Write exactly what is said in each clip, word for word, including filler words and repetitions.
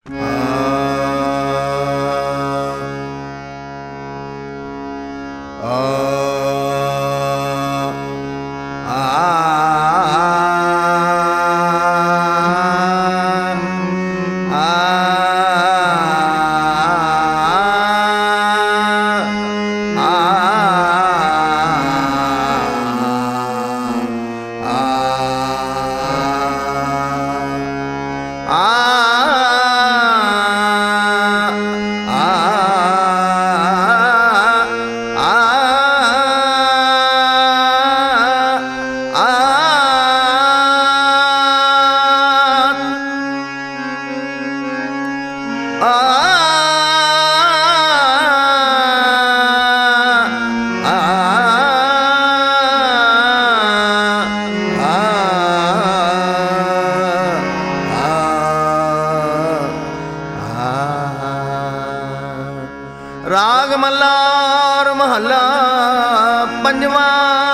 राग मल्हार महला पंजवा।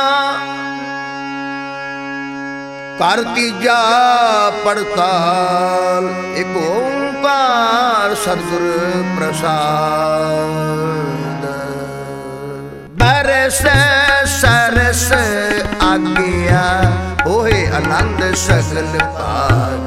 कर तीजा पड़ताल एक ओंकार सतगुर प्रसाद। बरस सरस आज्ञा होए आनंद सगल भाग।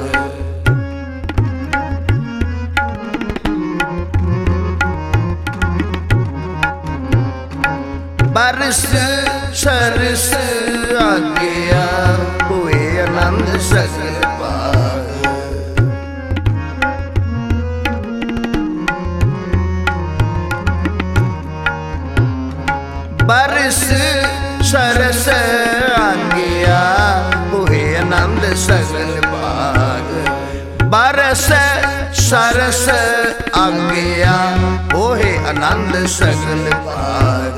बरस सरस आज्ञा हुए आनंद सगल भाग। बरस सरस आज्ञा हुए आनंद सगल भाग। बरस सरस आज्ञा होए आनंद सगल भाग।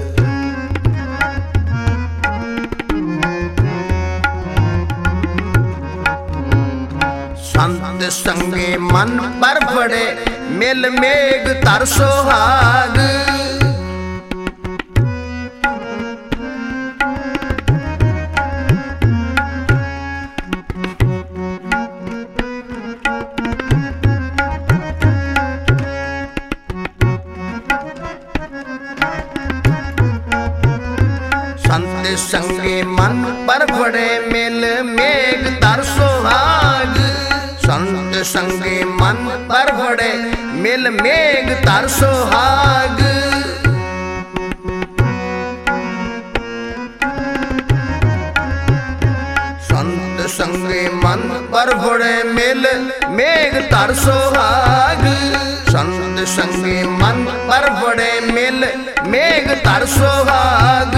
संत संगे मन पर पड़े मिल मेघ तर सोहाग। संत संगे मन पर पड़े मिल मेघ तर सोहाग। संत संगे मन पर पड़े मिल मेघ तर सोहाग। संत संगे मन पर पड़े मिल मेघ तर सोहाग। संत संगे मन पर पड़े मिल मेघ तर सोहाग।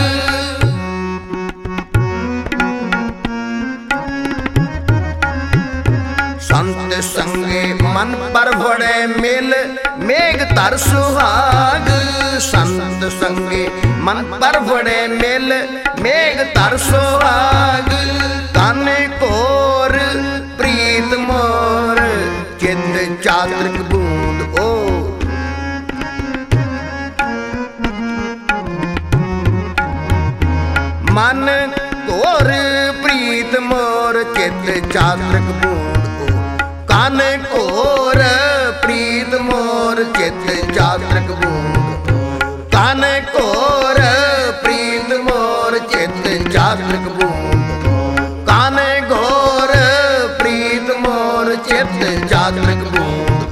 संत संगे मन पर पड़े मिल मेघ तर सुहाग। संत संगे मन पर पड़े मिल मेघ तर सुहाग। काने कोर प्रीत मोर चित चातृक बूंद ओ। मन कोर प्रीत मोर चित चातृक बूंद। कान कोर प्रीत मोर चित चातृक बूंद। कान कोर प्रीत मोर चित चातृक बूंद। कान घोर प्रीत मोर चित चातृक बूंद।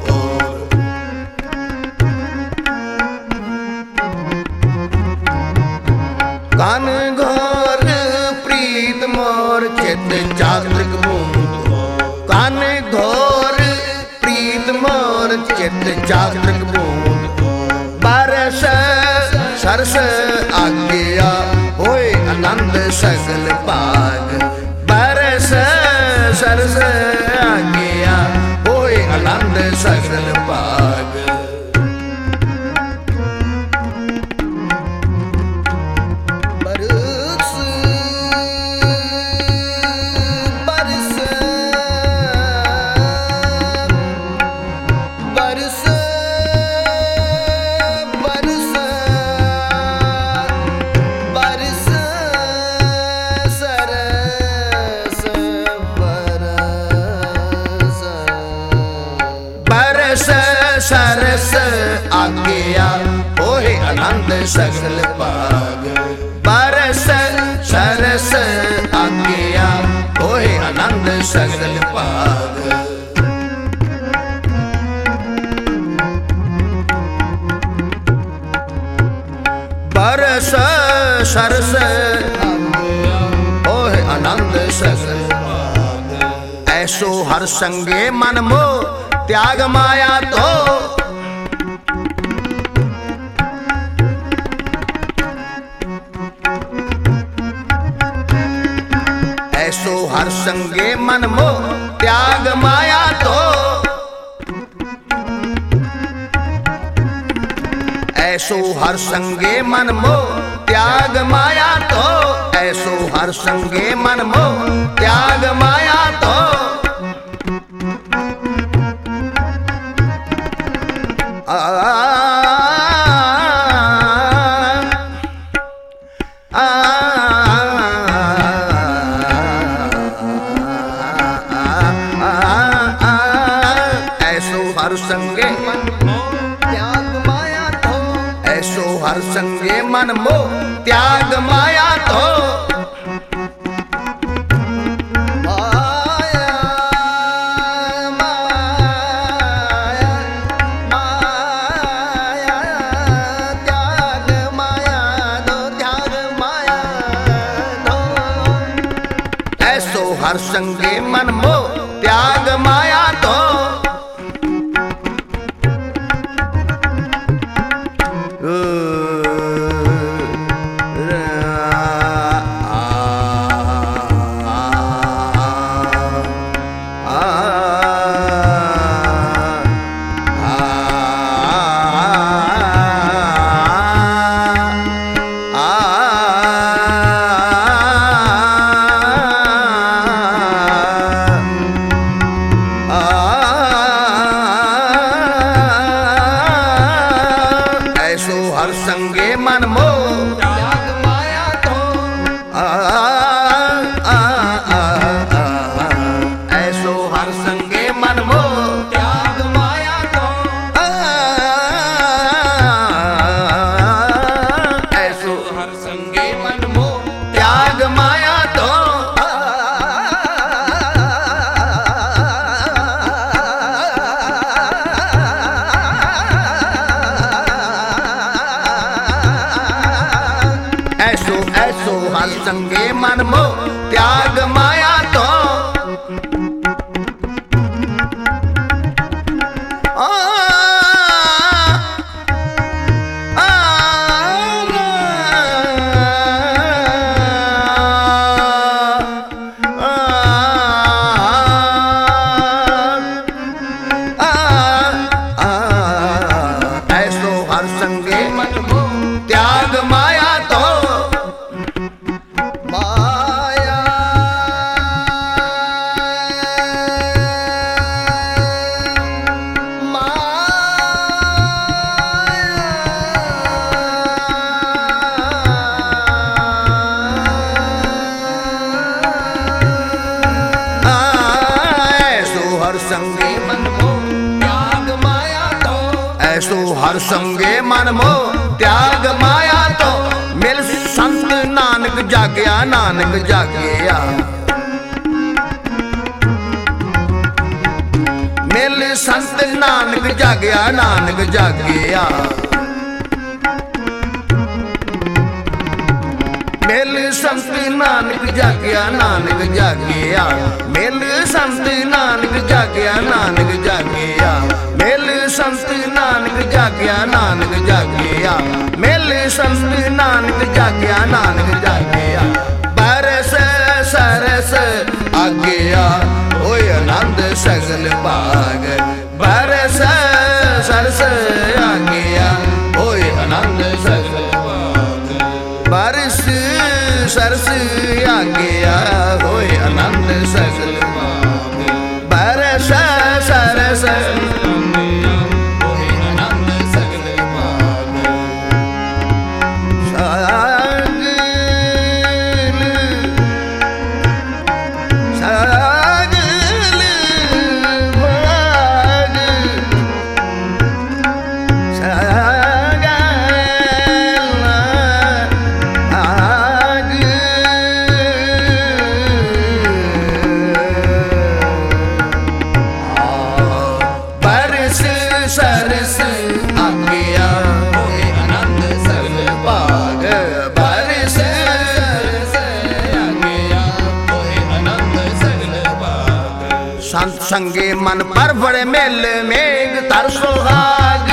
कान घोर प्रीत मोर चित चातृक बूंद। कान घोर प्रीत मोर चित चातृक बूंद। बरस सरस आज्ञा होए आनंद सगल भाग। बरस सरस आज्ञा होए आनंद सगल भाग। बरस सरस आज्ञा होए आनंद सगल भाग। बरस सरस आज्ञा होए आनंद सगल भाग। बरस सरस होए आनंद सगल भाग। ऐसो हर संगे मन मोह त्याग माया तो। ऐसो हर संगे मन मोह त्याग माया तो। ऐसो हर संगे मन मोह त्याग माया तो। ऐसो हर संगे मन मोह त्याग माया तो। आ, आ, आ, ऐसो हर संगे मन मोह त्याग माया तो। ऐसो हर संगे मन मोह त्याग माया तो। हर संगे मन मोह त्याग माया तो। हर संगे मन मोह त्याग माया तो। आ, आ, आ, आ, ऐसो हर संगे मन मोह त्याग माया तो। आ, ऐसो हर संगे मन मोह त्याग माया तो। ऐसो ऐसो हर संगे मन मोह त्याग माया तो। आ, आ, आ, ऐसो हर संगे मन मोह त्याग माया तो। माया ऐसो हर संगे मन मोह त्याग माया तो। ऐसो हर संगे मन मोह त्याग माया तो। मिल संत नानक जागया नानक जागया। मिल संत नानक जागया नानक जागया। मिल संत नानक जागया नानक जागया। मिल संत नानक जागया नानक जागया। मिल संत नानक जागया नानक जागया। मिल संत नानक जागया नानक जागया। बरस सरस आज्ञा होए आनंद सगल भाग। बरस सरस आज्ञा होए आनंद सगल भाग। बरस सरस आज्ञा होए आनंद सगल भाग। बरस सरस होए आनंद सगल भाग। सागल सागल भाग। सरस आज्ञा होए आनंद सगल भाग बरस आज्ञा होए आनंद सगल भाग। संत संगे मन पर बड़े मेल मेघ तर सुहाग।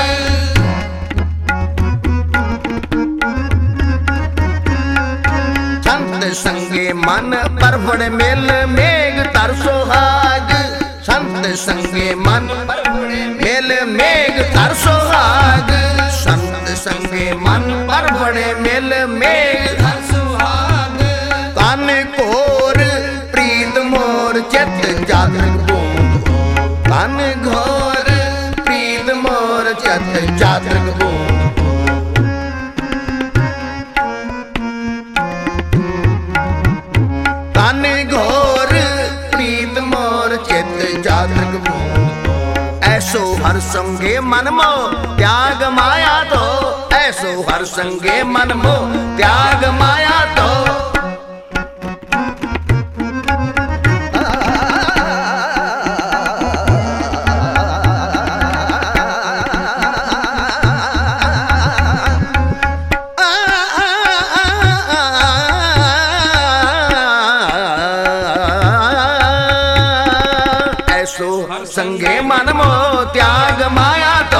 संत संगे मन पर बड़े मेल मेघ तर सुहाग। संत संगे मन पर बड़े मेल मेघ तर सुहाग। संत संगे मन पर बड़े मेल मेघ तर सुहाग। कान कोर प्रीत मोर चित जातक बूंद। कान घोर प्रीत मोर चित जातक बूंद। कान घोर प्रीत मोर चित जातक बूंद। ऐसो हर संगे मन मो त्याग माया तो। ऐसो हर संगे मन मो त्याग माया तो। ऐसो संगे मन मो त्याग माया तो।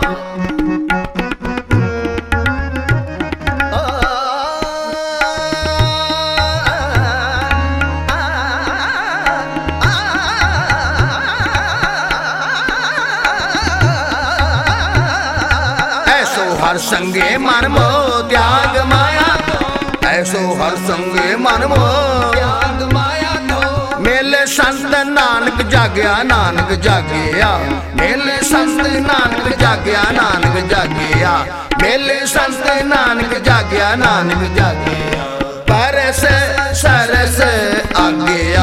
ऐसो हर संगे मन मो त्याग माया तो। ऐसो हर संगे मन मो त्याग माया तो। मेले संत नानक जागया नानक जागया। मेले संत नानक जागया नानक जागया। मेले संत नानक जागया नानक जागया। परस सरस आज्ञा